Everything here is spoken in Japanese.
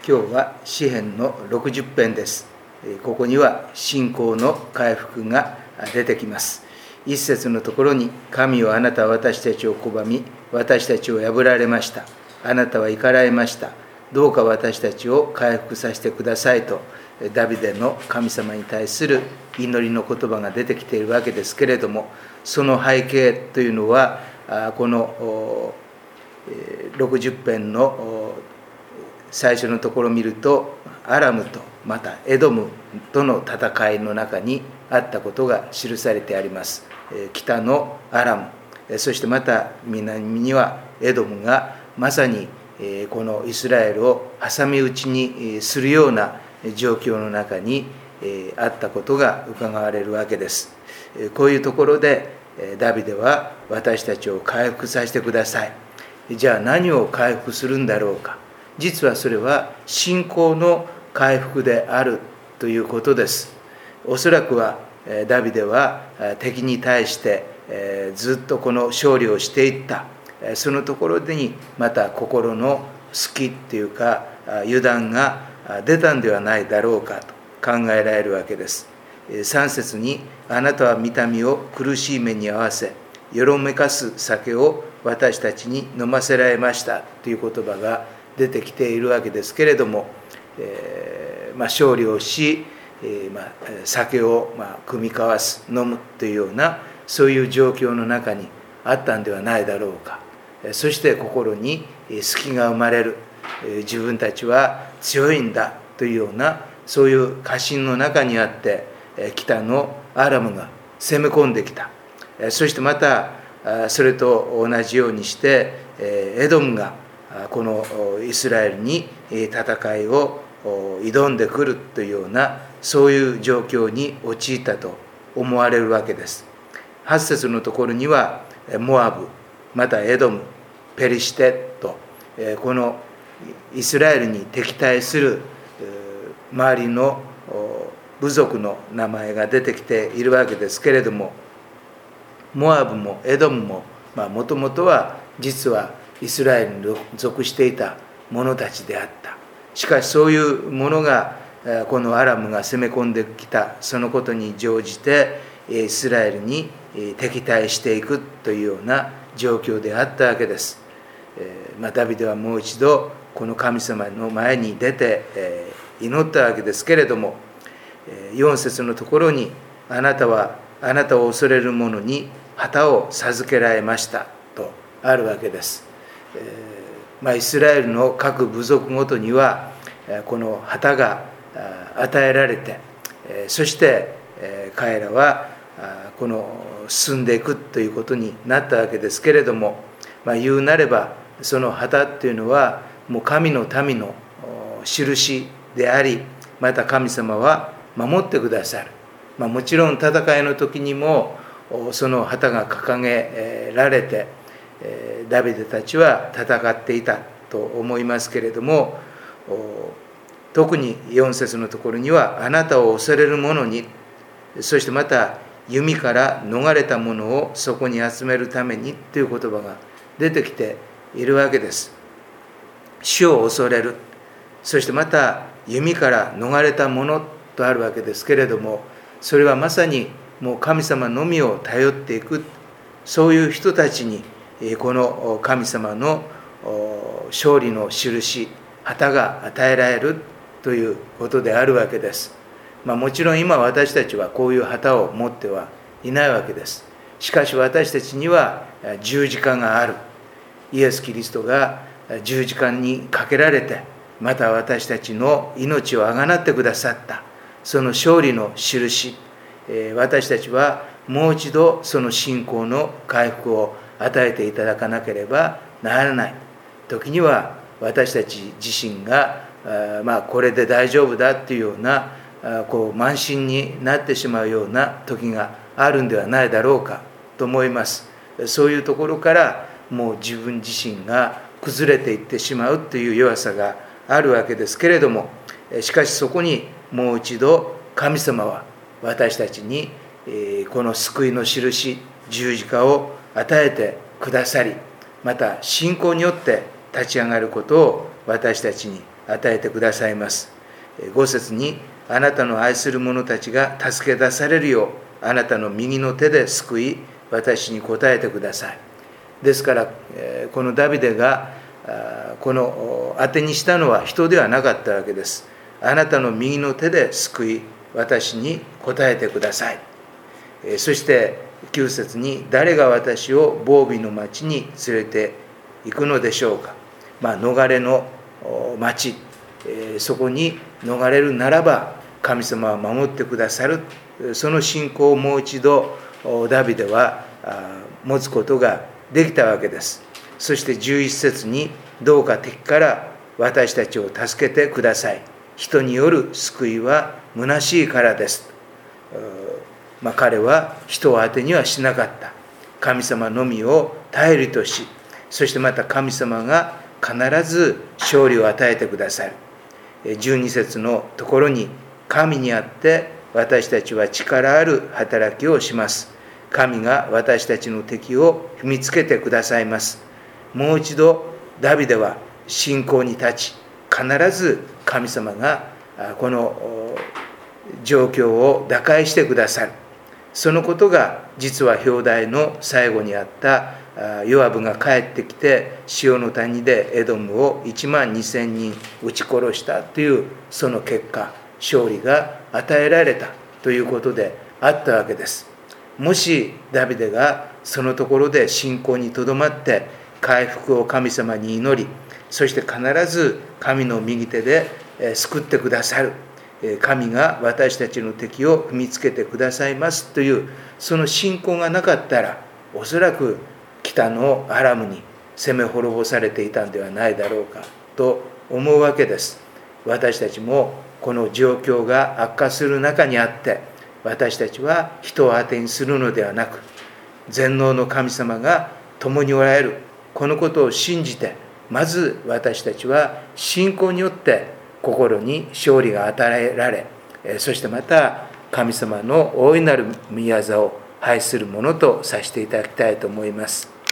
今日は詩編の60編です。ここには信仰の回復が出てきます。一節のところに、神よあなたは私たちを拒み、私たちを破られました。あなたは怒られました。どうか私たちを回復させてくださいと、ダビデの神様に対する祈りの言葉が出てきているわけですけれども、その背景というのは、この60編の最初のところを見ると、アラムとまたエドムとの戦いの中にあったことが記されてあります。北のアラム、そしてまた南にはエドムがまさにこのイスラエルを挟み撃ちにするような状況の中にあったことが伺われるわけです。こういうところでダビデは私たちを回復させてください。じゃあ何を回復するんだろうか。実はそれは信仰の回復であるということです。おそらくはダビデは敵に対してずっとこの勝利をしていった。そのところにまた心の隙っていうか油断が出たんではないだろうかと考えられるわけです。3節に、あなたは御民を苦しい目に遭わせ、よろめかす酒を私たちに飲ませられましたという言葉が出てきているわけですけれども、勝利をし、酒を酌み交わす、飲むというようなそういう状況の中にあったんではないだろうか。そして心に隙が生まれる、自分たちは強いんだというようなそういう過信の中にあって、北のアラムが攻め込んできた。そしてまたそれと同じようにしてエドムがこのイスラエルに戦いを挑んでくるというようなそういう状況に陥ったと思われるわけです。8節のところにはモアブ、またエドム、ペリシテとこのイスラエルに敵対する周りの部族の名前が出てきているわけですけれども、モアブもエドムももともとは実はイスラエルに属していた者たちであった。しかしそういうものがこのアラムが攻め込んできたそのことに乗じてイスラエルに敵対していくというような状況であったわけです。ダビデはもう一度この神様の前に出て祈ったわけですけれども、4節のところに、あなたを恐れる者に旗を授けられましたとあるわけです。イスラエルの各部族ごとにはこの旗が与えられて、そして彼らはこの進んでいくということになったわけですけれども、言うなればその旗っていうのはもう神の民の印であり、また神様は守ってくださる。もちろん戦いの時にもその旗が掲げられてダビデたちは戦っていたと思いますけれども、特に4節のところには、あなたを恐れる者に、そしてまた弓から逃れた者をそこに集めるためにという言葉が出てきているわけです。主を恐れる、そしてまた弓から逃れた者とあるわけですけれども、それはまさにもう神様のみを頼っていく、そういう人たちにこの神様の勝利の印、旗が与えられるということであるわけです。もちろん今私たちはこういう旗を持ってはいないわけです。しかし私たちには十字架がある。イエス・キリストが十字架にかけられて、また私たちの命をあがなってくださったその勝利の印、私たちはもう一度その信仰の回復を与えていただかなければならない。時には私たち自身がこれで大丈夫だっていうような慢心になってしまうような時があるんではないだろうかと思います。そういうところからもう自分自身が崩れていってしまうという弱さがあるわけですけれども、しかしそこにもう一度神様は私たちにこの救いの印、十字架を与えてくださり、また信仰によって立ち上がることを私たちに与えてくださいます。5節に、あなたの愛する者たちが助け出されるよう、あなたの右の手で救い、私に応えてください。ですから、このダビデがこの当てにしたのは人ではなかったわけです。あなたの右の手で救い、私に応えてください。そして9節に、誰が私を防備の町に連れて行くのでしょうか。逃れの町、そこに逃れるならば神様は守ってくださる。その信仰をもう一度ダビデは持つことができたわけです。そして11節に、どうか敵から私たちを助けてください。人による救いは虚しいからです。彼は人を当てにはしなかった。神様のみを頼りとし、そしてまた神様が必ず勝利を与えてくださる。12節のところに、神にあって私たちは力ある働きをします。神が私たちの敵を踏みつけてくださいます。もう一度ダビデは信仰に立ち、必ず神様がこの状況を打開してくださる。そのことが実は表題の最後にあったヨアブが帰ってきて塩の谷でエドムを12000人撃ち殺したという、その結果、勝利が与えられたということであったわけです。もしダビデがそのところで信仰にとどまって回復を神様に祈り、そして必ず神の右手で救ってくださる、神が私たちの敵を踏みつけてくださいますというその信仰がなかったら、おそらく北のアラムに攻め滅ぼされていたんではないだろうかと思うわけです。私たちもこの状況が悪化する中にあって、私たちは人を当てにするのではなく、全能の神様が共におられる、このことを信じて、まず私たちは信仰によって心に勝利が与えられ、そしてまた神様の大いなる御業を拝するものとさせていただきたいと思います。